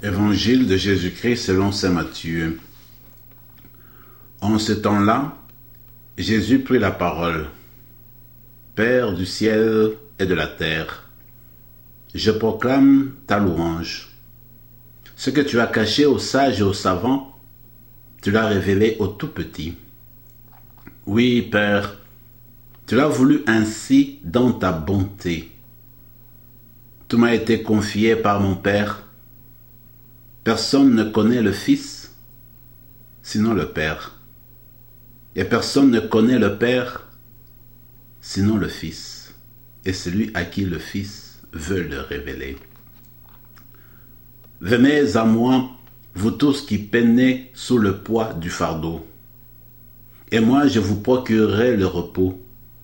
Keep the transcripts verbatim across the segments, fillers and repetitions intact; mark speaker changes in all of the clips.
Speaker 1: Évangile de Jésus-Christ selon saint Matthieu. En ce temps-là, Jésus prit la parole. Père du ciel et de la terre, je proclame ta louange. Ce que tu as caché aux sages et aux savants, tu l'as révélé aux tout petits. Oui, Père, tu l'as voulu ainsi dans ta bonté. Tout m'a été confié par mon Père. Personne ne connaît le Fils, sinon le Père. Et personne ne connaît le Père, sinon le Fils, et celui à qui le Fils veut le révéler. Venez à moi, vous tous qui peinez sous le poids du fardeau, et moi je vous procurerai le repos.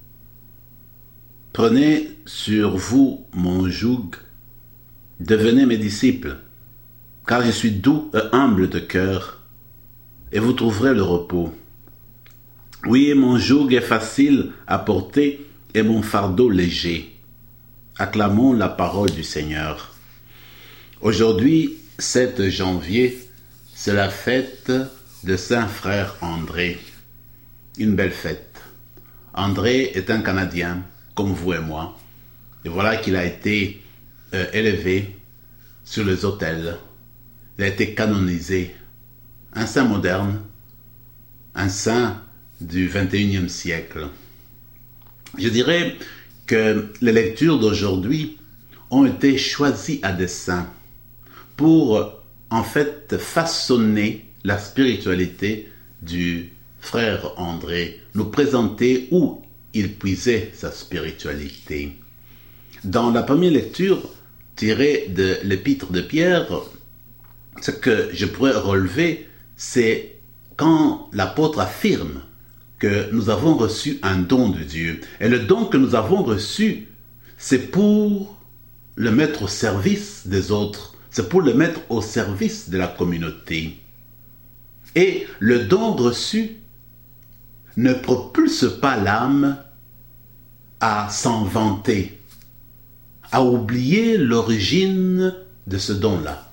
Speaker 1: Prenez sur vous mon joug, devenez mes disciples, car je suis doux et humble de cœur, et vous trouverez le repos. Oui, mon joug est facile à porter et mon fardeau léger. Acclamons la parole du Seigneur. Aujourd'hui, sept janvier, c'est la fête de Saint Frère André. Une belle fête. André est un Canadien, comme vous et moi. Et voilà qu'il a été euh, élevé sur les autels. Il a été canonisé. Un saint moderne, un saint du vingt et unième siècle. Je dirais que les lectures d'aujourd'hui ont été choisies à dessein pour en fait façonner la spiritualité du frère André, nous présenter où il puisait sa spiritualité. Dans la première lecture tirée de l'épître de Pierre, ce que je pourrais relever, c'est quand l'apôtre affirme que nous avons reçu un don de Dieu. Et le don que nous avons reçu, c'est pour le mettre au service des autres. C'est pour le mettre au service de la communauté. Et le don reçu ne propulse pas l'âme à s'en vanter, à oublier l'origine de ce don-là.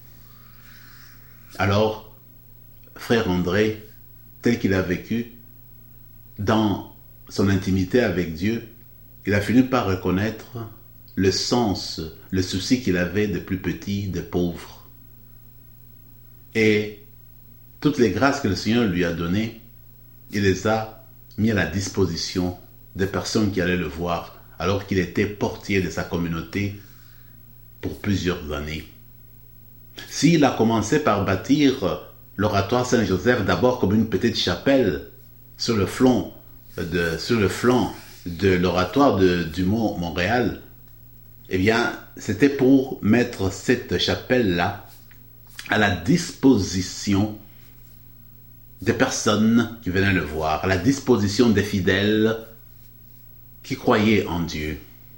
Speaker 1: Alors, frère André, tel qu'il a vécu, dans son intimité avec Dieu, il a fini par reconnaître le sens, le souci qu'il avait de plus petit, de pauvre. Et toutes les grâces que le Seigneur lui a données, il les a mis à la disposition des personnes qui allaient le voir, alors qu'il était portier de sa communauté pour plusieurs années. S'il a commencé par bâtir l'oratoire Saint-Joseph d'abord comme une petite chapelle, sur le flanc de, sur le flanc de l'oratoire de, du Mont Montréal, eh bien, c'était pour mettre cette chapelle-là à la disposition des personnes qui venaient le voir, à la disposition des fidèles qui croyaient en Dieu.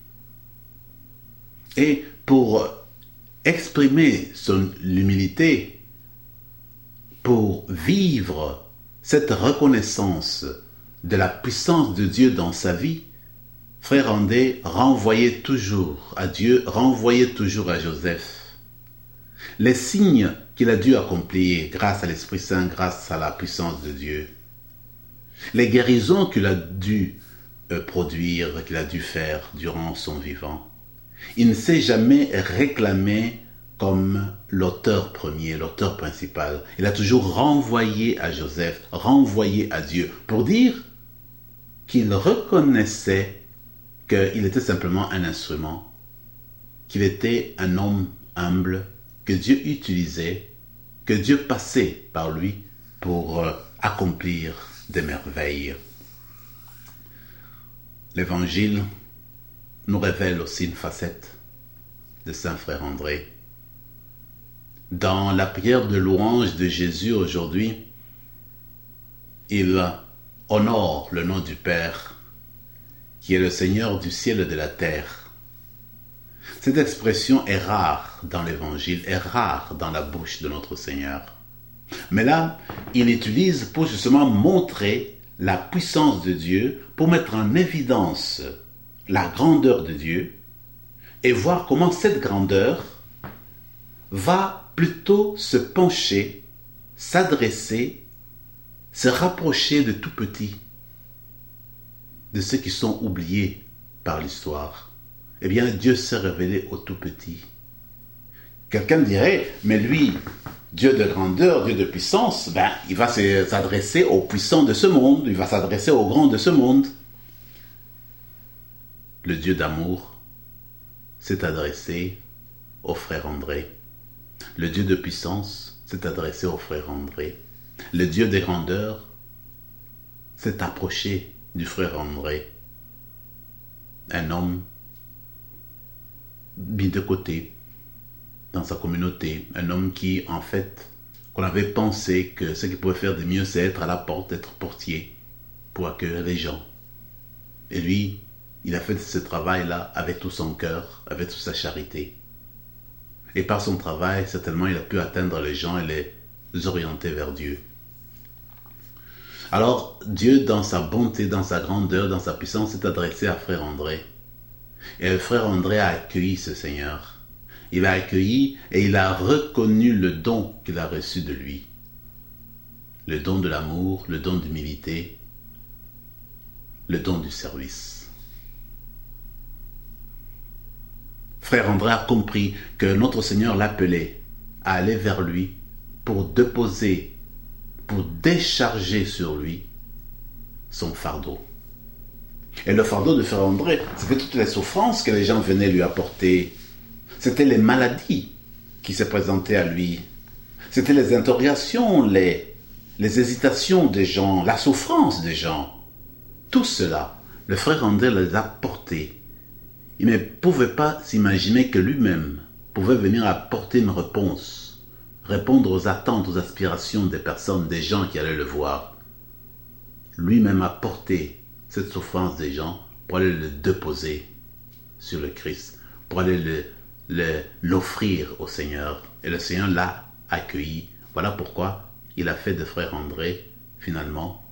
Speaker 1: Et pour exprimer son humilité, pour vivre cette reconnaissance de la puissance de Dieu dans sa vie, frère André renvoyait toujours à Dieu, renvoyait toujours à Joseph les signes qu'il a dû accomplir grâce à l'Esprit Saint, grâce à la puissance de Dieu, les guérisons qu'il a dû euh, produire, qu'il a dû faire durant son vivant. Il ne s'est jamais réclamé comme l'auteur premier, l'auteur principal. Il a toujours renvoyé à Joseph, renvoyé à Dieu, pour dire qu'il reconnaissait qu'il était simplement un instrument, qu'il était un homme humble, que Dieu utilisait, que Dieu passait par lui pour euh, accomplir des merveilles. L'Évangile nous révèle aussi une facette de Saint Frère André. Dans la prière de louange de Jésus aujourd'hui, il honore le nom du Père, qui est le Seigneur du ciel et de la terre. Cette expression est rare dans l'Évangile, est rare dans la bouche de notre Seigneur. Mais là, il l'utilise pour justement montrer la puissance de Dieu, pour mettre en évidence la grandeur de Dieu, et voir comment cette grandeur va plutôt se pencher, s'adresser, se rapprocher de tout petits, de ceux qui sont oubliés par l'histoire. Eh bien, Dieu s'est révélé aux tout petits. Quelqu'un dirait, mais lui, Dieu de grandeur, Dieu de puissance, ben, il va s'adresser aux puissants de ce monde, il va s'adresser aux grands de ce monde. Le Dieu d'amour s'est adressé au frère André. Le Dieu de puissance s'est adressé au frère André. Le Dieu des grandeurs s'est approché du frère André. Un homme mis de côté dans sa communauté. Un homme qui, en fait, qu'on avait pensé que ce qu'il pouvait faire de mieux, c'est être à la porte, être portier pour accueillir les gens. Et lui, il a fait ce travail-là avec tout son cœur, avec toute sa charité. Et par son travail, certainement, il a pu atteindre les gens et les orienter vers Dieu. Alors, Dieu, dans sa bonté, dans sa grandeur, dans sa puissance, s'est adressé à frère André. Et le frère André a accueilli ce Seigneur. Il l'a accueilli et il a reconnu le don qu'il a reçu de lui. Le don de l'amour, le don d'humilité, le don du service. Frère André a compris que notre Seigneur l'appelait à aller vers lui pour déposer, pour décharger sur lui son fardeau. Et le fardeau de Frère André, c'était toutes les souffrances que les gens venaient lui apporter. C'était les maladies qui se présentaient à lui. C'était les interrogations, les, les hésitations des gens, la souffrance des gens. Tout cela, le Frère André les a portés. Il ne pouvait pas s'imaginer que lui-même pouvait venir apporter une réponse, répondre aux attentes, aux aspirations des personnes, des gens qui allaient le voir. Lui-même a porté cette souffrance des gens pour aller le déposer sur le Christ, pour aller le, le, l'offrir au Seigneur. Et le Seigneur l'a accueilli. Voilà pourquoi il a fait de frère André, finalement,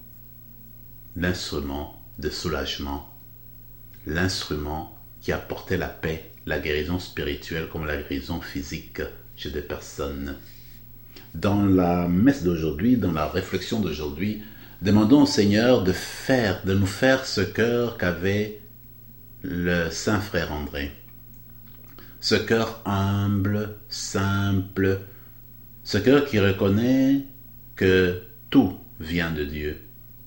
Speaker 1: l'instrument de soulagement, l'instrument qui apportait la paix, la guérison spirituelle comme la guérison physique chez des personnes. Dans la messe d'aujourd'hui, dans la réflexion d'aujourd'hui, demandons au Seigneur de faire, de nous faire ce cœur qu'avait le Saint Frère André. Ce cœur humble, simple, ce cœur qui reconnaît que tout vient de Dieu,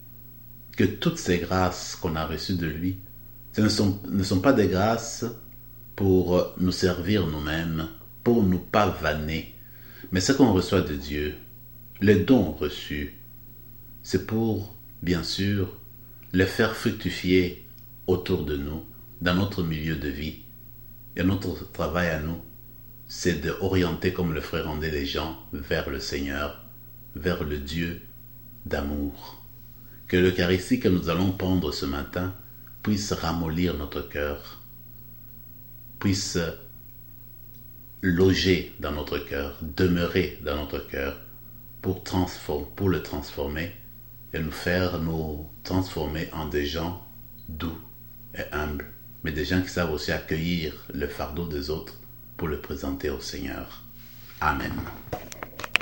Speaker 1: que toutes ces grâces qu'on a reçues de lui, ce ne sont, ne sont pas des grâces pour nous servir nous-mêmes, pour nous pavaner, mais ce qu'on reçoit de Dieu, les dons reçus, c'est pour, bien sûr, les faire fructifier autour de nous, dans notre milieu de vie. Et notre travail à nous, c'est d'orienter comme le frère André les gens vers le Seigneur, vers le Dieu d'amour. Que l'Eucharistie que nous allons prendre ce matin puisse ramollir notre cœur, puisse loger dans notre cœur, demeurer dans notre cœur, pour, transform- pour le transformer et nous faire nous transformer en des gens doux et humbles, mais des gens qui savent aussi accueillir le fardeau des autres pour le présenter au Seigneur. Amen.